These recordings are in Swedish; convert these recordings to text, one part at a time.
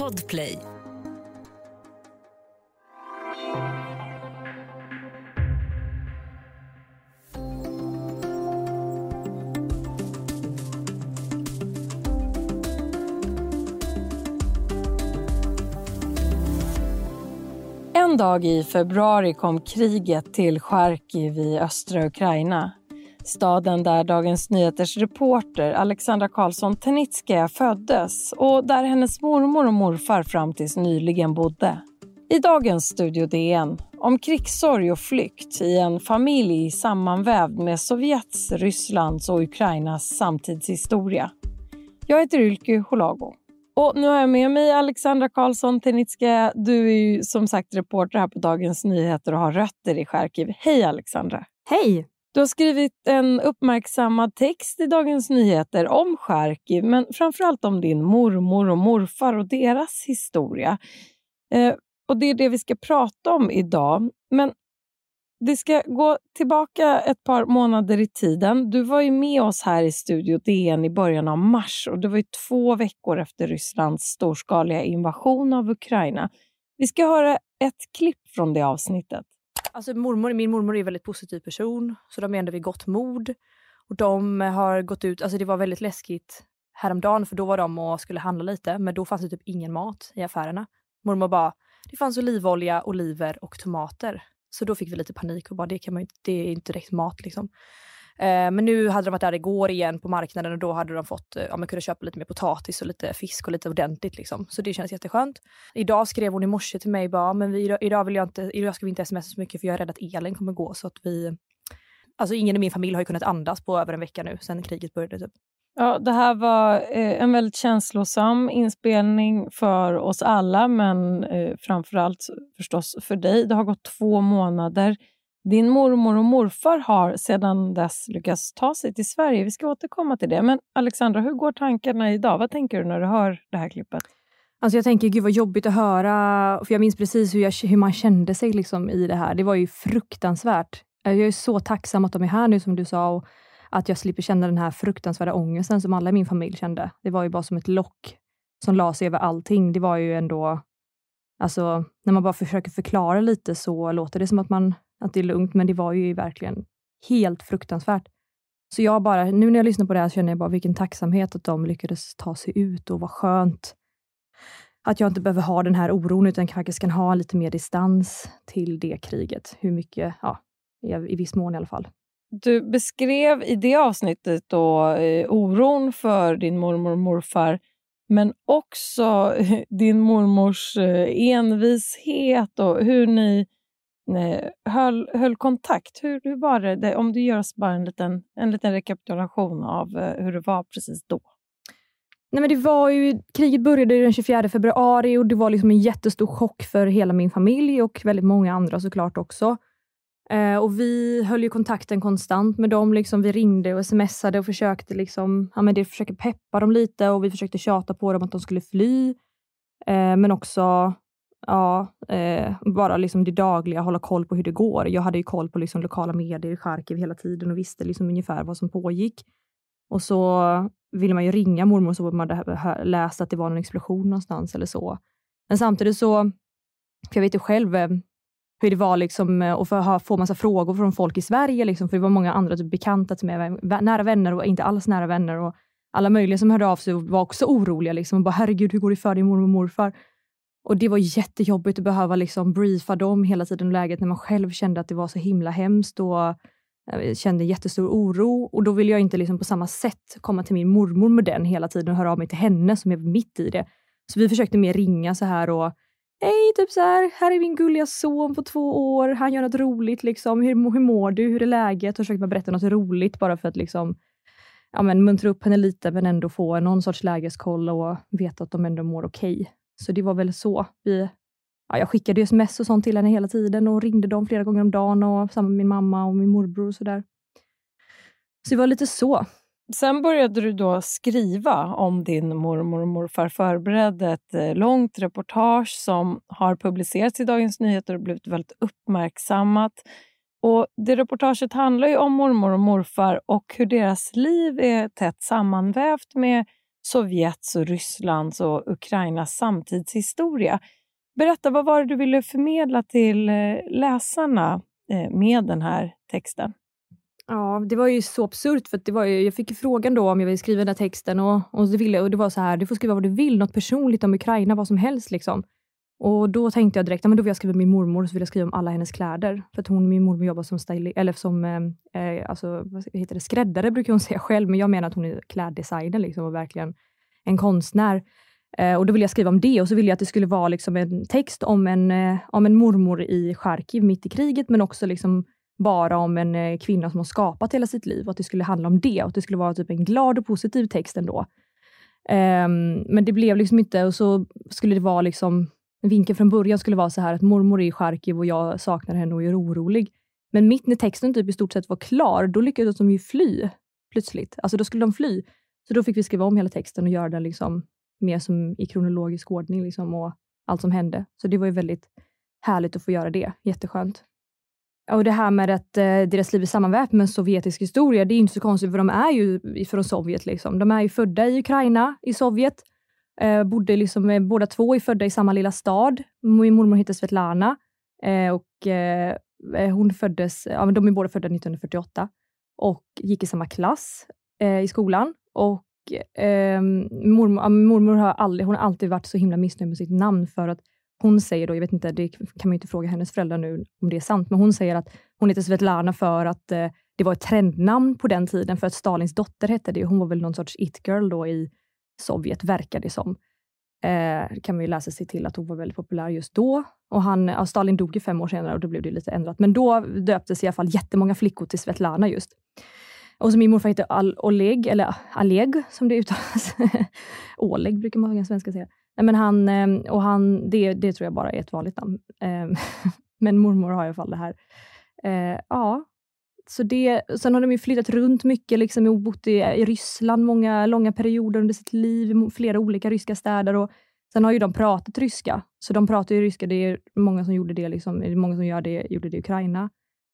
Podplay. En dag i februari kom kriget till Charkiv i östra Ukraina. Staden där Dagens Nyheters reporter Alexandra Karlsson-Tenitskaja föddes och där hennes mormor och morfar fram tills nyligen bodde. I dagens Studio DN om krigssorg och flykt i en familj sammanvävd med Sovjets, Rysslands och Ukrainas samtidshistoria. Jag heter Ylke Holago. Och nu har jag med mig Alexandra Karlsson-Tenitskaja. Du är ju som sagt reporter här på Dagens Nyheter och har rötter i Charkiv. Hej Alexandra! Hej! Du har skrivit en uppmärksammad text i Dagens Nyheter om Charkiv, men framförallt om din mormor och morfar och deras historia. Och det är det vi ska prata om idag. Men det ska gå tillbaka ett par månader i tiden. Du var ju med oss här i Studio DN i början av mars och det var ju 2 veckor efter Rysslands storskaliga invasion av Ukraina. Vi ska höra ett klipp från det avsnittet. Alltså min mormor är en väldigt positiv person, så de är ändå vid gott mod. Och de har gått ut, alltså det var väldigt läskigt häromdagen för då var de och skulle handla lite, men då fanns det typ ingen mat i affärerna. Mormor bara, det fanns olivolja, oliver och tomater. Så då fick vi lite panik och bara, det är inte direkt mat liksom. Men nu hade de varit där igår igen på marknaden och då hade de fått, man kunde köpa lite mer potatis och lite fisk och lite ordentligt liksom. Så det känns jätteskönt. Idag skrev hon i morse till mig bara, men idag ska vi inte smsa så mycket för jag är rädd att elen kommer gå så att alltså ingen i min familj har ju kunnat andas på över en vecka nu sedan kriget började typ. Ja, det här var en väldigt känslosam inspelning för oss alla, men framförallt förstås för dig. Det har gått 2 månader. Din mormor och morfar har sedan dess lyckats ta sig till Sverige. Vi ska återkomma till det. Men Alexandra, hur går tankarna idag? Vad tänker du när du hör det här klippet? Alltså jag tänker, gud vad jobbigt att höra. För jag minns precis hur man kände sig liksom i det här. Det var ju fruktansvärt. Jag är så tacksam att de är här nu som du sa. Och att jag slipper känna den här fruktansvärda ångesten som alla i min familj kände. Det var ju bara som ett lock som la sig över allting. Det var ju ändå, alltså när man bara försöker förklara lite så låter det som att det är lugnt. Men det var ju verkligen helt fruktansvärt. Så jag bara, nu när jag lyssnar på det här så känner jag bara vilken tacksamhet att de lyckades ta sig ut och vad skönt. Att jag inte behöver ha den här oron utan faktiskt kan ha lite mer distans till det kriget. Hur mycket, ja, i viss mån i alla fall. Du beskrev i det avsnittet då oron för din mormor och morfar, men också din mormors envishet och hur ni höll kontakt. Hur var det? Om du gör oss bara en liten rekapitulation av hur det var precis då. Nej, men det var ju, kriget började den 24 februari och det var liksom en jättestor chock för hela min familj och väldigt många andra såklart också. Och vi höll ju kontakten konstant med dem. Liksom, vi ringde och smsade och försökte liksom, försökte peppa dem lite och vi försökte tjata på dem att de skulle fly. Men också bara liksom det dagliga, hålla koll på hur det går. Jag hade ju koll på liksom lokala medier i Charkiv hela tiden och visste liksom ungefär vad som pågick. Och så ville man ju ringa mormor så man hade läst att det var en explosion någonstans eller så. Men samtidigt så, för jag vet ju själv hur det var liksom att få massa frågor från folk i Sverige liksom, för det var många andra typ bekanta till mig, nära vänner och inte alls nära vänner och alla möjliga som hörde av sig var också oroliga liksom och bara herregud hur går det för din mormor och morfar? Och det var jättejobbigt att behöva liksom briefa dem hela tiden om läget när man själv kände att det var så himla hemskt och jag kände jättestor oro och då ville jag inte liksom på samma sätt komma till min mormor med den hela tiden och höra av mig till henne som är mitt i det. Så vi försökte mer ringa så här och hej, typ så här är min gulliga son på 2 år, han gör något roligt liksom, hur mår du, hur är läget? Och försökte berätta något roligt bara för att liksom, muntra upp henne lite men ändå få någon sorts lägeskoll och veta att de ändå mår okej. Så det var väl så, jag skickade ju sms och sånt till henne hela tiden och ringde dem flera gånger om dagen och samma med min mamma och min morbror och sådär. Så det var lite så. Sen började du då skriva om din mormor och morfar, förberedde ett långt reportage som har publicerats i Dagens Nyheter och blivit väldigt uppmärksammat. Och det reportaget handlar ju om mormor och morfar och hur deras liv är tätt sammanvävt med Sovjets och Rysslands och Ukrainas samtidshistoria. Berätta, vad var det du ville förmedla till läsarna med den här texten? Ja, det var ju så absurt för att jag fick ju frågan då om jag ville skriva den här texten och det var så här, du får skriva vad du vill, något personligt om Ukraina, vad som helst liksom. Och då tänkte jag direkt, men då vill jag skriva min mormor, så vill jag skriva om alla hennes kläder. För att min mormor jobbar som eller som vad heter det, skräddare brukar hon säga själv, men jag menar att hon är kläddesigner liksom och verkligen en konstnär. Och då vill jag skriva om det, och så vill jag att det skulle vara liksom en text om en mormor i Charkiv mitt i kriget, men också liksom bara om en kvinna som har skapat hela sitt liv, och att det skulle handla om det, och att det skulle vara typ en glad och positiv text ändå. Men det blev liksom inte, och så skulle det vara liksom, vinkeln från början skulle vara så här att mormor är i Charkiv och jag saknar henne och är orolig. Men mitt när texten typ i stort sett var klar, då lyckades de ju fly plötsligt. Alltså då skulle de fly. Så då fick vi skriva om hela texten och göra den liksom mer som i kronologisk ordning liksom, och allt som hände. Så det var ju väldigt härligt att få göra det. Jätteskönt. Och det här med att deras liv är sammanvävt med sovjetisk historia, det är inte så konstigt, för de är ju från Sovjet liksom. De är ju födda i Ukraina, i Sovjet. Bodde liksom, båda två är födda i samma lilla stad. Min mormor heter Svetlana. Och hon föddes, men de är båda födda 1948. Och gick i samma klass i skolan. Och mormor hon har alltid varit så himla missnöjd med sitt namn, för att hon säger då, jag vet inte, det kan man ju inte fråga hennes föräldrar nu om det är sant, men hon säger att hon heter Svetlana för att det var ett trendnamn på den tiden, för att Stalins dotter hette det. Hon var väl någon sorts it-girl då i Sovjet, verkade det som. Kan man ju läsa sig till att hon var väldigt populär just då. Och Stalin dog ju 5 år senare och då blev det lite ändrat. Men då döptes i alla fall jättemånga flickor till Svetlana just. Och så min morfar heter Oleg, eller Oleg som det uttalas. Oleg brukar många svenskar säga. Nej, men det tror jag bara är ett vanligt namn. Men mormor har i alla fall det här. Ja. Så sen har de ju flyttat runt mycket liksom, och bott i Ryssland många långa perioder under sitt liv, i flera olika ryska städer, och sen har ju de pratat ryska. Så de pratar ju ryska, det är många som gjorde det liksom, det är många som gjorde det i Ukraina.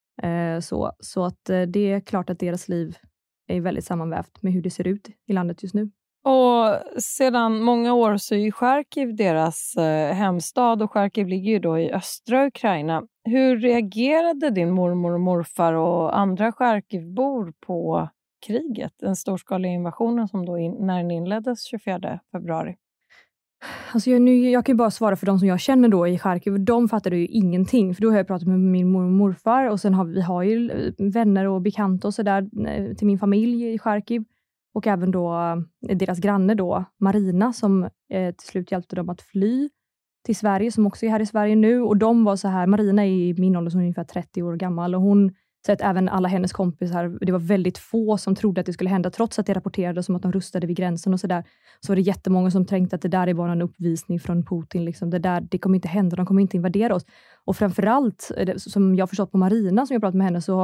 Så att det är klart att deras liv är väldigt sammanvävt med hur det ser ut i landet just nu. Och sedan många år så är ju Charkiv deras hemstad, och Charkiv ligger ju då i östra Ukraina. Hur reagerade din mormor och morfar och andra Charkivbor på kriget, den storskaliga invasionen som då när den inleddes 24 februari? Alltså jag kan ju bara svara för de som jag känner då i Charkiv. De fattade ju ingenting, för då har jag pratat med min mormor och morfar, och sen vi har ju vänner och bekanta och sådär till min familj i Charkiv. Och även då deras granne då, Marina, som till slut hjälpte dem att fly till Sverige, som också är här i Sverige nu. Och de var så här, Marina är i min ålder, som är ungefär 30 år gammal, och hon sa att även alla hennes kompisar, det var väldigt få som trodde att det skulle hända, trots att det rapporterades som att de rustade vid gränsen och sådär. Så var det jättemånga som tänkte att det där är bara en uppvisning från Putin. Liksom. Det kommer inte hända, de kommer inte invadera oss. Och framförallt, som jag förstått på Marina, som jag pratat med henne, så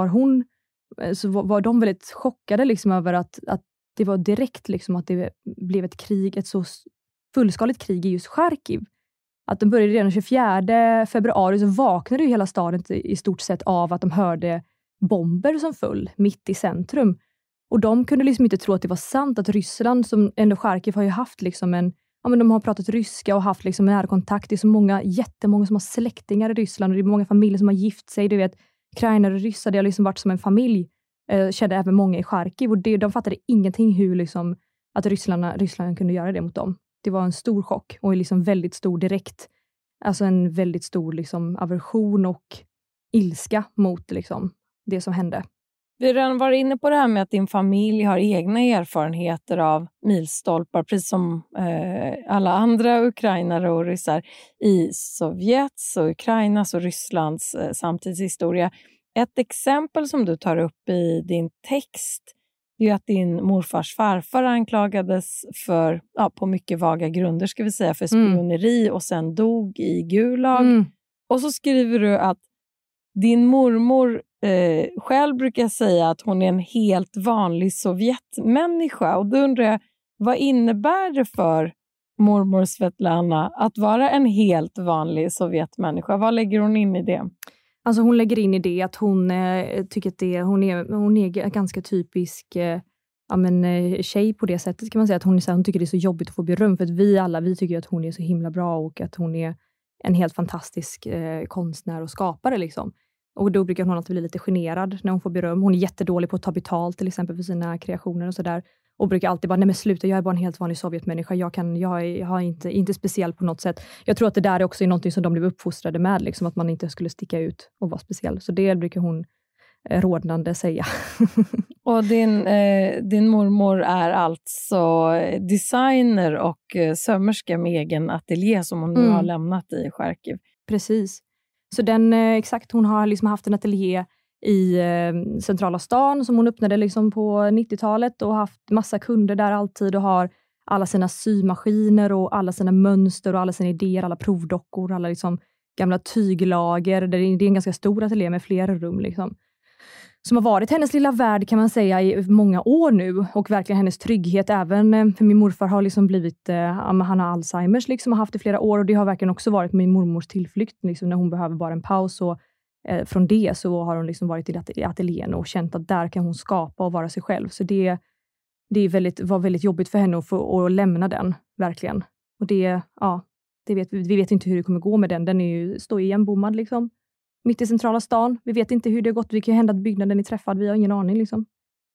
var de väldigt chockade liksom, över att det var direkt liksom, att det blev ett krig, ett så fullskaligt krig i just Charkiv. Att de började redan 24 februari, så vaknade ju hela staden i stort sett av att de hörde bomber som föll mitt i centrum. Och de kunde liksom inte tro att det var sant, att Ryssland, som ändå Charkiv har ju haft liksom de har pratat ryska och haft liksom nära kontakt. Det är så jättemånga som har släktingar i Ryssland, och det är många familjer som har gift sig. Du vet, ukrainare och ryssar, det har liksom varit som en familj. Kände även många i Charkiv, och de fattade ingenting hur liksom, att Ryssland kunde göra det mot dem. Det var en stor chock och liksom väldigt stor direkt, alltså en väldigt stor liksom aversion och ilska mot liksom det som hände. Vi har redan varit inne på det här med att din familj har egna erfarenheter av milstolpar, precis som alla andra ukrainare och ryssar i Sovjets och Ukrainas och Rysslands samtidshistoria. Ett exempel som du tar upp i din text är att din morfars farfar anklagades för, på mycket vaga grunder ska vi säga, för spioneri och sen dog i Gulag. Och så skriver du att din mormor själv brukar säga att hon är en helt vanlig Sovjetmänniska. Och då undrar jag, vad innebär det för mormor Svetlana att vara en helt vanlig Sovjetmänniska? Vad lägger hon in i det? Alltså hon lägger in i det att hon tycker att hon är ganska typisk tjej på det sättet kan man säga. Att hon tycker det är så jobbigt att få beröm. För att vi tycker att hon är så himla bra och att hon är en helt fantastisk konstnär och skapare liksom. Och då brukar hon alltid bli lite generad när hon får beröm. Hon är jättedålig på att ta betalt till exempel för sina kreationer och sådär. Och brukar alltid bara, nej men sluta, jag är bara en helt vanlig Sovjetmänniska. Jag är inte speciell på något sätt. Jag tror att det där är också någonting som de blev uppfostrade med. Liksom, att man inte skulle sticka ut och vara speciell. Så det brukar hon rådnande säga. Och din mormor är alltså designer och sömmerska med egen ateljé som hon nu har lämnat i Charkiv. Precis. Så hon har liksom haft en ateljé i centrala stan som hon öppnade liksom på 90-talet och haft massa kunder där alltid och har alla sina symaskiner och alla sina mönster och alla sina idéer, alla provdockor, alla liksom gamla tyglager. Det är en ganska stor ateljé med flera rum liksom. Som har varit hennes lilla värld kan man säga i många år nu och verkligen hennes trygghet även för min morfar har liksom blivit han har Alzheimers liksom har haft det i flera år och det har verkligen också varit min mormors tillflykt liksom när hon behöver bara en paus och från det så har hon liksom varit i ateljén och känt att där kan hon skapa och vara sig själv så det var väldigt jobbigt för henne att lämna den verkligen och vi vet inte hur det kommer gå med den står ju igenbommad liksom. Mitt i centrala stan. Vi vet inte hur det har gått. Det kan hända att byggnaden är träffad. Vi har ingen aning liksom.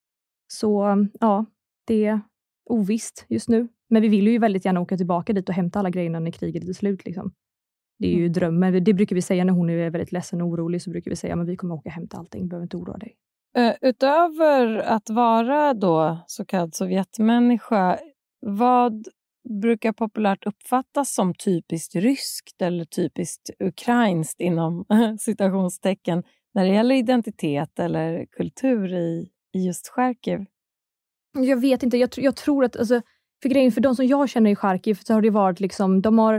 Så det är ovisst just nu. Men vi vill ju väldigt gärna åka tillbaka dit och hämta alla grejerna när kriget är slut liksom. Det är ju drömmen. Det brukar vi säga när hon är väldigt ledsen och orolig så brukar vi säga men vi kommer åka och hämta allting. Behöver inte oroa dig. Utöver att vara då så kallad Sovjetmänniska, vad brukar populärt uppfattas som typiskt ryskt eller typiskt ukrainskt inom citationstecken när det gäller identitet eller kultur i just Charkiv? Jag vet inte, jag tror att alltså, för de som jag känner i Charkiv så har det varit liksom,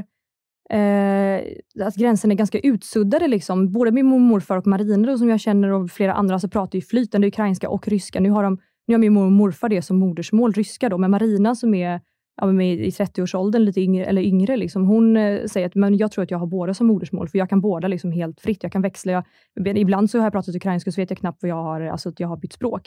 att gränsen är ganska utsuddade liksom. Både min morfar och Marina som jag känner och flera andra så pratar ju flytande ukrainska och ryska. Nu har min morfar det som modersmål ryska då, men Marina som är i 30-årsåldern lite yngre liksom, hon säger att men jag tror att jag har båda som modersmål för jag kan båda liksom helt fritt, jag kan växla ibland så har jag pratat ukrainska så vet jag knappt vad jag har, alltså att jag har bytt språk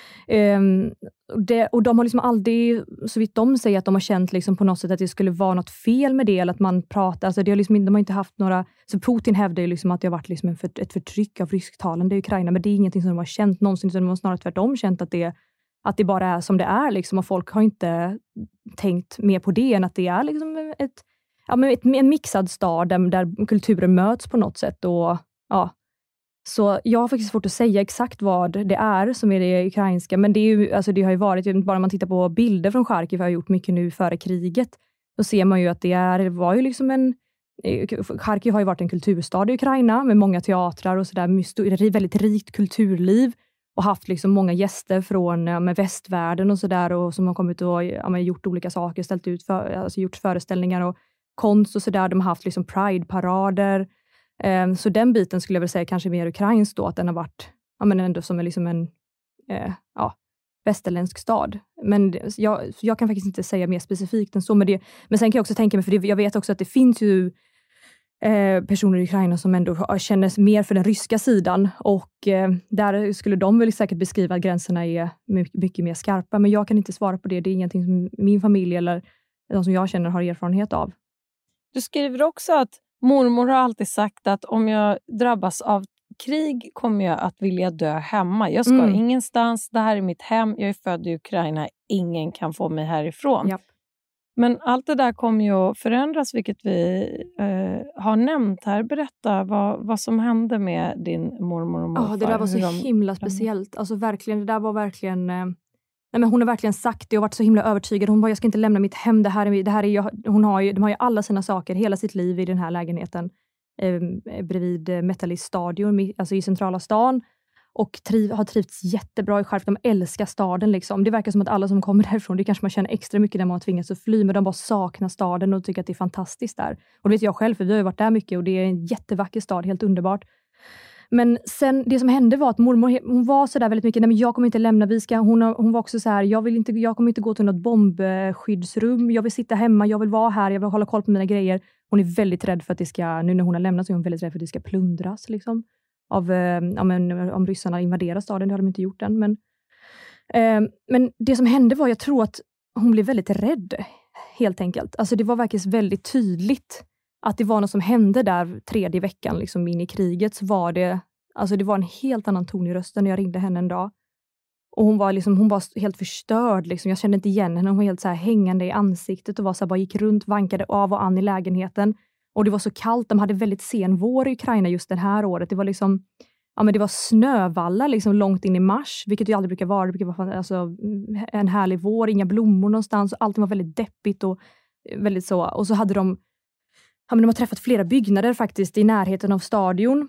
och de har liksom aldrig, så vitt de säger att de har känt liksom på något sätt att det skulle vara något fel med det eller att man pratar, alltså det har liksom, de har inte haft några, så Putin hävdar ju liksom att det har varit liksom ett förtryck av rysktalande i Ukraina, men det är ingenting som de har känt någonsin, utan de har snarare tvärtom känt att det bara är som det är liksom, och folk har inte tänkt mer på det än att det är liksom en mixad stad där kulturen möts på något sätt och så jag har faktiskt svårt att säga exakt vad det är som är det ukrainska, men det är ju, alltså det har ju varit, bara man tittar på bilder från Charkiv har jag gjort mycket nu före kriget, då ser man ju att det var ju liksom Charkiv har ju varit en kulturstad i Ukraina med många teatrar och sådär, väldigt rikt kulturliv. Och haft liksom många gäster från med västvärlden och sådär och som har kommit och gjort olika saker, ställt ut gjort föreställningar och konst och sådär. De har haft liksom Pride-parader. Så den biten skulle jag väl säga kanske mer ukrainsk då, att den har varit ändå som liksom en västerländsk stad. Men jag kan faktiskt inte säga mer specifikt än så med det. Men sen kan jag också tänka mig, för jag vet också att det finns ju personer i Ukraina som ändå känner mer för den ryska sidan och där skulle de väl säkert beskriva att gränserna är mycket mer skarpa, men jag kan inte svara på det. Det är ingenting som min familj eller de som jag känner har erfarenhet av. Du skriver också att mormor har alltid sagt att om jag drabbas av krig kommer jag att vilja dö hemma. Jag ska ingenstans, det här är mitt hem, jag är född i Ukraina, ingen kan få mig härifrån. Japp. Men allt det där kommer ju att förändras, vilket vi har nämnt här. Berätta vad som hände med din mormor och morfar. Ja, det där var så himla speciellt. Alltså verkligen, det där var verkligen... Nej, men hon har verkligen sagt det och varit så himla övertygad. Hon bara, jag ska inte lämna mitt hem. De har ju alla sina saker, hela sitt liv i den här lägenheten. Bredvid Metallist stadion, alltså i centrala stan. Och har trivts jättebra i Charkiv. De älskar staden liksom. Det verkar som att alla som kommer därifrån, det kanske man känner extra mycket när man har tvingats att fly, men de bara saknar staden och tycker att det är fantastiskt där. Och det vet jag själv, för vi har ju varit där mycket och det är en jättevacker stad, helt underbart. Men sen, det som hände var att mormor, hon var så där väldigt mycket, nej men jag kommer inte lämna, hon var också så här, jag kommer inte gå till något bombskyddsrum, jag vill sitta hemma, jag vill vara här, jag vill hålla koll på mina grejer. Hon är väldigt rädd för att det ska, nu när hon har lämnat så är hon väldigt rädd för att det ska plundras liksom. Om ryssarna invaderar staden, det har de inte gjort än, men Men det som hände var, jag tror att hon blev väldigt rädd, helt enkelt. Alltså det var verkligen väldigt tydligt att det var något som hände där 3:e veckan liksom in i kriget. Så var det, alltså det var en helt annan ton i rösten när jag ringde henne en dag. Och hon var helt förstörd. Liksom. Jag kände inte igen henne. Hon var helt så här hängande i ansiktet och var så här, bara gick runt, vankade av och an i lägenheten. Och det var så kallt. De hade väldigt sen vår i Ukraina just det här året. Det var liksom, ja men det var snövallar liksom långt in i mars, vilket det aldrig brukar vara. Det brukar vara alltså, en härlig vår, inga blommor någonstans. Allting var väldigt deppigt och väldigt så. Och så hade de har träffat flera byggnader faktiskt i närheten av stadion.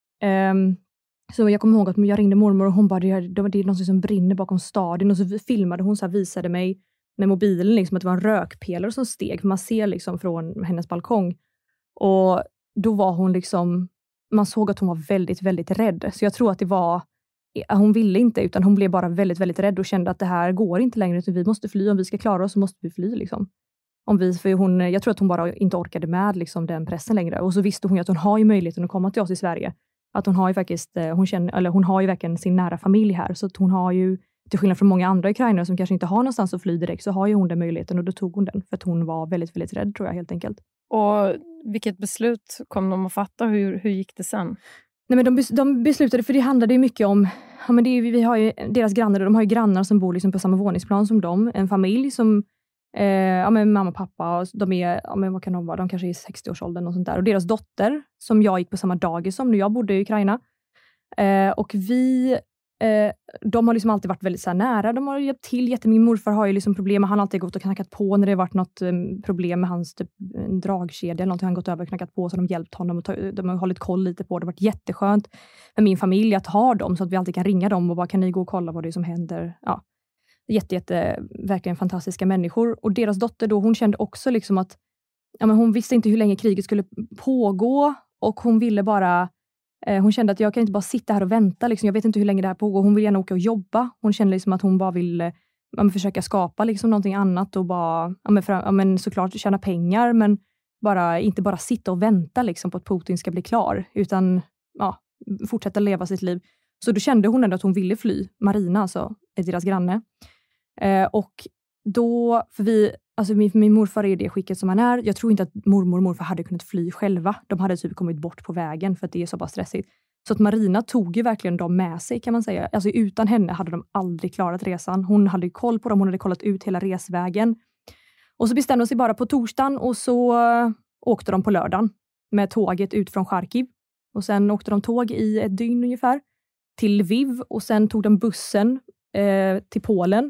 Så jag kommer ihåg att jag ringde mormor och hon bara, det är något som brinner bakom stadion. Och så filmade hon, så här, visade mig med mobilen liksom, att det var en rökpelare som steg. För man ser liksom från hennes balkong. Och då var hon liksom, man såg att hon var väldigt, väldigt rädd. Så jag tror att det var, hon ville inte, utan hon blev bara väldigt, väldigt rädd och kände att det här går inte längre, utan vi måste fly. Om vi ska klara oss så måste vi fly liksom. Jag tror att hon bara inte orkade med liksom, den pressen längre. Och så visste hon ju att hon har ju möjligheten att komma till oss i Sverige. Att hon har ju faktiskt, hon har ju verkligen sin nära familj här. Så att hon har ju, till skillnad från många andra ukrainare som kanske inte har någonstans att fly direkt, så har ju hon den möjligheten, och då tog hon den. För att hon var väldigt, väldigt rädd, tror jag, helt enkelt. Och vilket beslut kom de att fatta? Hur gick det sen? Nej, men de beslutade, för det handlade ju mycket om, ja, men vi har ju deras grannar, de har ju grannar som bor liksom på samma våningsplan som dem. En familj som, med mamma och pappa, och de är, vad kan de vara? De kanske är i 60-årsåldern och sånt där. Och deras dotter, som jag gick på samma dagis som när jag bodde i Ukraina. Och de har liksom alltid varit väldigt så här nära. De har hjälpt till jättemycket. Min morfar har ju liksom problem. Han har alltid gått och knackat på när det har varit något problem med hans typ, en dragkedja eller någonting. Han har gått över och knackat på, så de har hjälpt honom. Och de har hållit koll lite på det. Det har varit jätteskönt med min familj att ha dem, så att vi alltid kan ringa dem och bara, kan ni gå och kolla vad det är som händer? Ja. Verkligen fantastiska människor. Och deras dotter då, hon kände också liksom att, ja, men hon visste inte hur länge kriget skulle pågå, och hon ville bara, hon kände att jag kan inte bara sitta här och vänta liksom. Jag vet inte hur länge det här pågår. Hon vill gärna åka och jobba. Hon kände liksom att hon bara vill försöka skapa liksom någonting annat och bara, såklart tjäna pengar, men inte bara sitta och vänta liksom på att Putin ska bli klar, utan fortsätta leva sitt liv. Så då kände hon ändå att hon ville fly. Marina, alltså, är deras granne. Och då, för min morfar är det skicket som han är. Jag tror inte att mormor och morfar hade kunnat fly själva. De hade typ kommit bort på vägen för att det är så bara stressigt. Så att Marina tog ju verkligen dem med sig, kan man säga. Alltså utan henne hade de aldrig klarat resan. Hon hade koll på dem, hon hade kollat ut hela resvägen. Och så bestämde de sig bara på torsdagen, och så åkte de på lördagen med tåget ut från Charkiv. Och sen åkte de tåg i ett dygn ungefär till Lviv, och sen tog de bussen till Polen.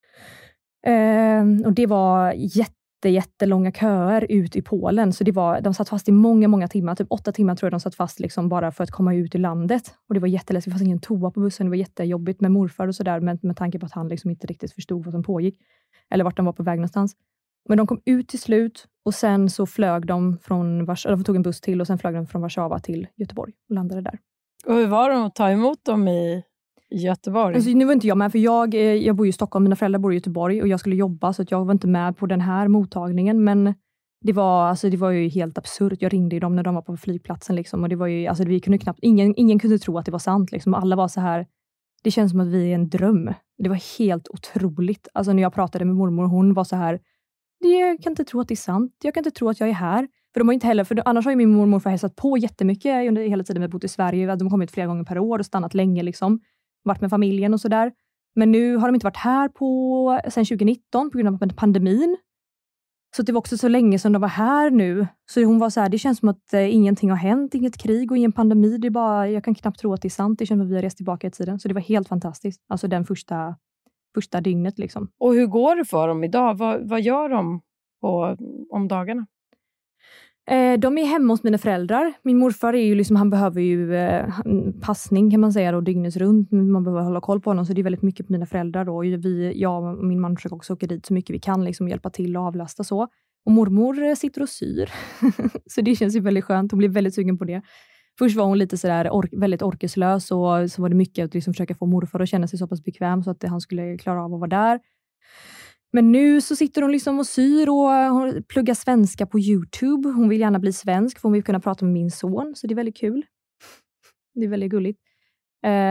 Och det var jättelånga köer ut i Polen, så de satt fast i många timmar, typ 8 timmar tror jag de satt fast liksom bara för att komma ut ur landet. Och det var jätteläskigt, det fanns ingen toa på bussen, det var jättejobbigt med morfar och sådär, med tanke på att han liksom inte riktigt förstod vad som pågick eller vart de var på väg någonstans. Men de kom ut till slut, och sen så flög de från de tog en buss till, och sen flög de från Warszawa till Göteborg och landade där. Och hur var det att ta emot dem i Göteborg? Alltså, nu var inte jag med, för jag bor i Stockholm, mina föräldrar bor i Göteborg och jag skulle jobba, så att jag var inte med på den här mottagningen, men det var ju helt absurt. Jag ringde ju dem när de var på flygplatsen liksom, och det var ju, alltså vi kunde knappt, ingen kunde tro att det var sant liksom. Alla var så här, det känns som att vi är en dröm. Det var helt otroligt. Alltså när jag pratade med mormor, hon var så här, jag kan inte tro att det är sant. Jag kan inte tro att jag är här. För de har inte heller, för annars har ju min mormor hälsat på jättemycket under hela tiden vi bott i Sverige. De har kommit flera gånger per år och stannat länge liksom. Varit med familjen och sådär. Men nu har de inte varit här sedan 2019 på grund av pandemin. Så det var också så länge som de var här nu. Så hon var så här, det känns som att ingenting har hänt, inget krig och ingen pandemi. Det är bara, jag kan knappt tro att det är sant. Det känns som att vi har rest tillbaka i tiden. Så det var helt fantastiskt. Alltså den första dygnet liksom. Och hur går det för dem idag? Vad gör de om dagarna? De är hemma hos mina föräldrar. Min morfar är ju liksom, han behöver ju passning kan man säga, och dygnets runt. Man behöver hålla koll på honom, så det är väldigt mycket på mina föräldrar då. Jag och min man försöker också åka dit så mycket vi kan, liksom hjälpa till och avlasta så. Och mormor sitter och syr. Så det känns ju väldigt skönt. Hon blir väldigt sugen på det. Först var hon lite sådär väldigt orkeslös, och så var det mycket att liksom försöka få morfar att känna sig så pass bekväm så att han skulle klara av att vara där. Men nu så sitter hon liksom och syr och hon pluggar svenska på YouTube. Hon vill gärna bli svensk, för hon vill kunna prata med min son. Så det är väldigt kul. Det är väldigt gulligt.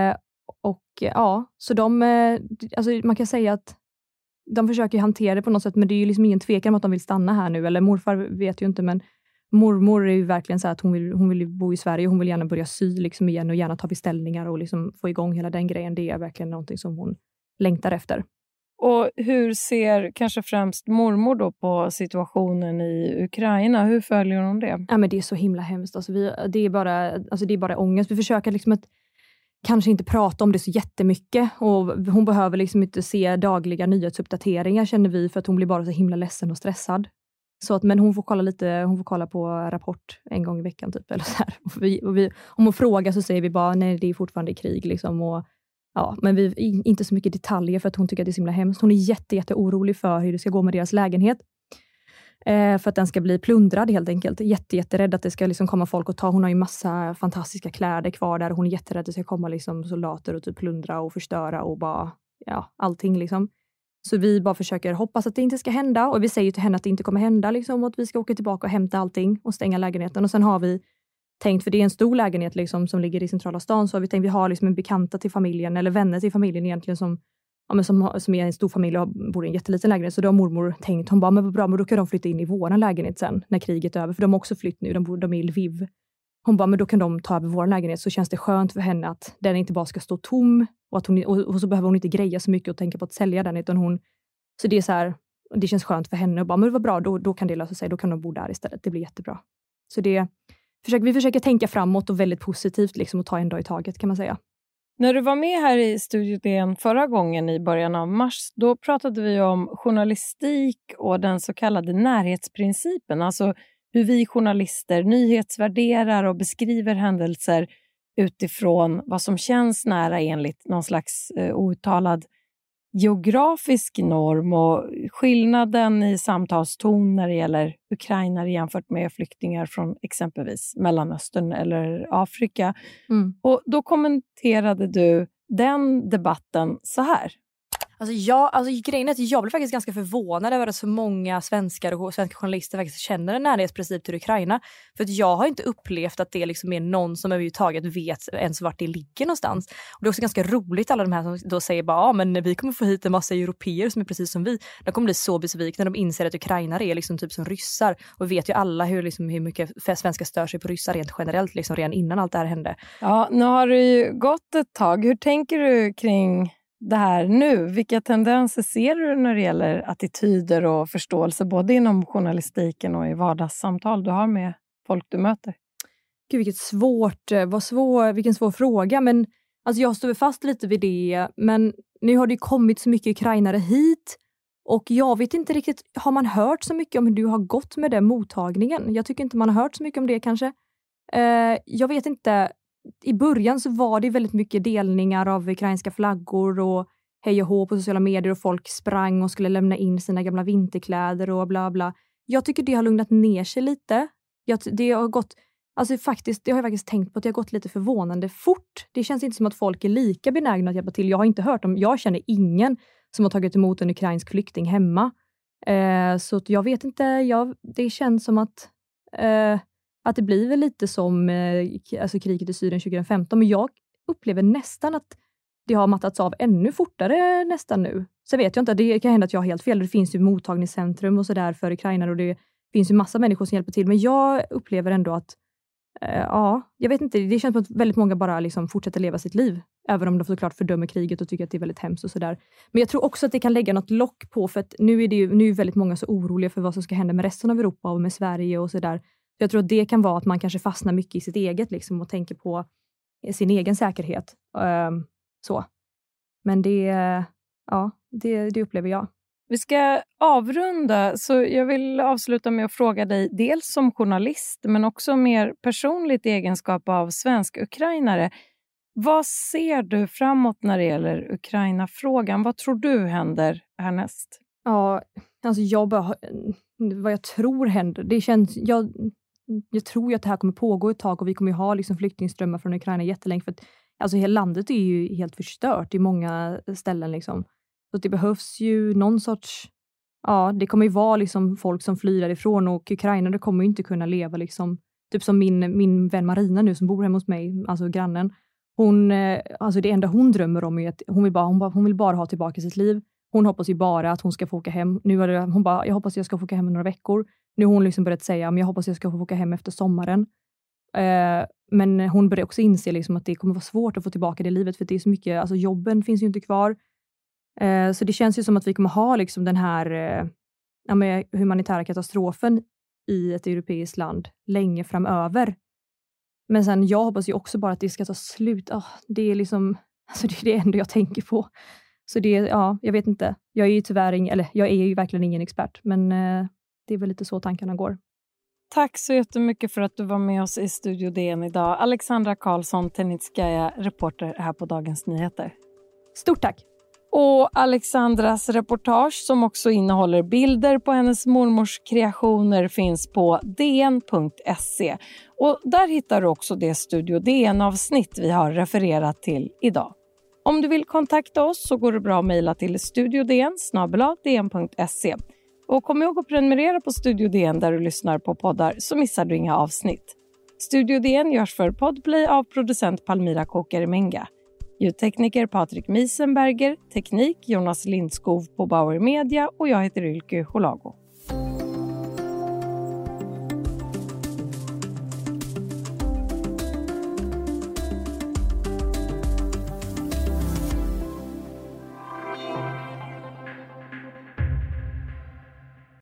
Och så alltså man kan säga att de försöker hantera det på något sätt, men det är ju liksom ingen tvekan om att de vill stanna här nu. Eller morfar vet ju inte, men mormor är ju verkligen så här att hon vill bo i Sverige. Hon vill gärna börja sy liksom igen och gärna ta beställningar och liksom få igång hela den grejen. Det är verkligen någonting som hon längtar efter. Och hur ser kanske främst mormor då på situationen i Ukraina? Hur följer hon det? Ja, men det är så himla hemskt. Alltså det är bara ångest. Vi försöker liksom att kanske inte prata om det så jättemycket. Och hon behöver liksom inte se dagliga nyhetsuppdateringar, känner vi, för att hon blir bara så himla ledsen och stressad. Så att, men hon får kolla på Rapport en gång i veckan typ. Eller så här. Om hon frågar så säger vi bara nej, det är fortfarande krig liksom. Och, ja, men vi inte så mycket detaljer för att hon tycker att det är så himla hemskt. Hon är jätte orolig för hur det ska gå med deras lägenhet. För att den ska bli plundrad helt enkelt. Jätterädd att det ska liksom komma folk och ta. Hon har ju massa fantastiska kläder kvar där. Hon är jätterädd att det ska komma liksom soldater och typ plundra och förstöra och bara, ja, allting liksom. Så vi bara försöker hoppas att det inte ska hända. Och vi säger till henne att det inte kommer hända liksom. Och att vi ska åka tillbaka och hämta allting och stänga lägenheten. Och sen har vi tänkt, för det är en stor lägenhet liksom, som ligger i centrala stan. Så har vi tänkt, vi har liksom en bekanta till familjen, eller vänner till familjen egentligen som är en stor familj och bor i en jätteliten lägenhet. Så då har mormor tänkt, hon bara, men vad bra, men då kan de flytta in i våran lägenhet sen när kriget är över. För de har också flytt nu, de är i Lviv. Hon bara, men då kan de ta över vår lägenhet, så känns det skönt för henne att den inte bara ska stå tom. Och, och så behöver hon inte greja så mycket och tänka på att sälja den, utan så det är så här, det känns skönt för henne. Och bara, men det var bra, då kan det lösa sig, då kan de bo där istället, det blir jättebra. Så vi försöker tänka framåt och väldigt positivt liksom, och ta en dag i taget, kan man säga. När du var med här i Studio DN förra gången i början av mars, då pratade vi om journalistik och den så kallade närhetsprincipen. Alltså hur vi journalister nyhetsvärderar och beskriver händelser utifrån vad som känns nära enligt någon slags outtalad geografisk norm, och skillnaden i samtalston när det gäller ukrainare jämfört med flyktingar från exempelvis Mellanöstern eller Afrika. Och då kommenterade du den debatten så här. Grejen är att jag blev faktiskt ganska förvånad över att så många svenskar och svenska journalister faktiskt känner en närhetsprincip till Ukraina. För att jag har inte upplevt att det liksom är någon som överhuvudtaget vet ens vart det ligger någonstans. Och det är också ganska roligt, alla de här som då säger bara, men vi kommer få hit en massa europeer som är precis som vi. De kommer bli så besvikna när de inser att ukrainare är liksom typ som ryssar. Och vet ju alla hur mycket svenskar stör sig på ryssar rent generellt, liksom redan innan allt det här hände. Ja, nu har det ju gått ett tag. Hur tänker du kring det här nu? Vilka tendenser ser du när det gäller attityder och förståelse både inom journalistiken och i vardagssamtal du har med folk du möter? Gud, vilken svår fråga. Men alltså, jag står fast lite vid det. Men nu har det kommit så mycket ukrainare hit. Och jag vet inte riktigt, har man hört så mycket om hur du har gått med den mottagningen? Jag tycker inte man har hört så mycket om det kanske. Jag vet inte. I början så var det väldigt mycket delningar av ukrainska flaggor och hej och hå på sociala medier, och folk sprang och skulle lämna in sina gamla vinterkläder och bla bla. Jag tycker det har lugnat ner sig lite. Det har jag faktiskt tänkt på, att det har gått lite förvånande fort. Det känns inte som att folk är lika benägna att hjälpa till. Jag har inte hört om, jag känner ingen som har tagit emot en ukrainsk flykting hemma. Så jag vet inte, det känns som att det blir väl lite som kriget i Syrien 2015. Men jag upplever nästan att det har mattats av ännu fortare nästan nu. Så vet jag inte, det kan hända att jag har helt fel. Det finns ju mottagningscentrum och sådär för ukrainare, och det finns ju massa människor som hjälper till. Men jag upplever ändå att, jag vet inte, det känns som att väldigt många bara liksom fortsätter leva sitt liv. Även om de såklart fördömer kriget och tycker att det är väldigt hemskt och sådär. Men jag tror också att det kan lägga något lock på, för att nu är väldigt många så oroliga för vad som ska hända med resten av Europa och med Sverige och sådär. Jag tror att det kan vara att man kanske fastnar mycket i sitt eget liksom, och tänker på sin egen säkerhet. Så. Men det upplever jag. Vi ska avrunda, så jag vill avsluta med att fråga dig, dels som journalist men också mer personligt i egenskap av svensk ukrainare. Vad ser du framåt när det gäller Ukraina-frågan? Vad tror du händer härnäst? Ja, alltså vad jag tror händer, det känns, jag tror ju att det här kommer pågå ett tag, och vi kommer ju ha liksom flyktingströmmar från Ukraina jättelänge, för att alltså hela landet är ju helt förstört i många ställen liksom. Så det behövs ju någon sorts, det kommer ju vara liksom folk som flyr därifrån, och ukrainare kommer ju inte kunna leva liksom, typ som min vän Marina nu som bor hemma hos mig, alltså grannen. Alltså det enda hon drömmer om är att hon vill bara ha tillbaka sitt liv. Hon hoppas ju bara att hon ska få åka hem. Hon bara, jag hoppas att jag ska få åka hem i några veckor. Nu har hon liksom börjat säga, men jag hoppas att jag ska få åka hem efter sommaren. Men hon börjar också inse liksom att det kommer vara svårt att få tillbaka det livet. För det är så mycket, alltså jobben finns ju inte kvar. Så det känns ju som att vi kommer ha liksom den här humanitära katastrofen i ett europeiskt land länge framöver. Men sen jag hoppas ju också bara att det ska ta slut. Det är liksom, alltså det är det enda jag tänker på. Så jag vet inte. Jag är ju jag är ju verkligen ingen expert. Men det är väl lite så tankarna går. Tack så jättemycket för att du var med oss i Studio DN idag. Alexandra Karlsson Tenitskaja, reporter här på Dagens Nyheter. Stort tack! Och Alexandras reportage som också innehåller bilder på hennes mormors kreationer finns på dn.se. Och där hittar du också det Studio DN-avsnitt vi har refererat till idag. Om du vill kontakta oss så går det bra att mejla till studiodn@dn.se. Och kom ihåg att prenumerera på Studio DN där du lyssnar på poddar så missar du inga avsnitt. Studio DN görs för Podplay av producent Palmira Kåkare-Menga. Ljudtekniker Patrik Miesenberger, teknik Jonas Lindskov på Bauer Media och jag heter Ylke Holago.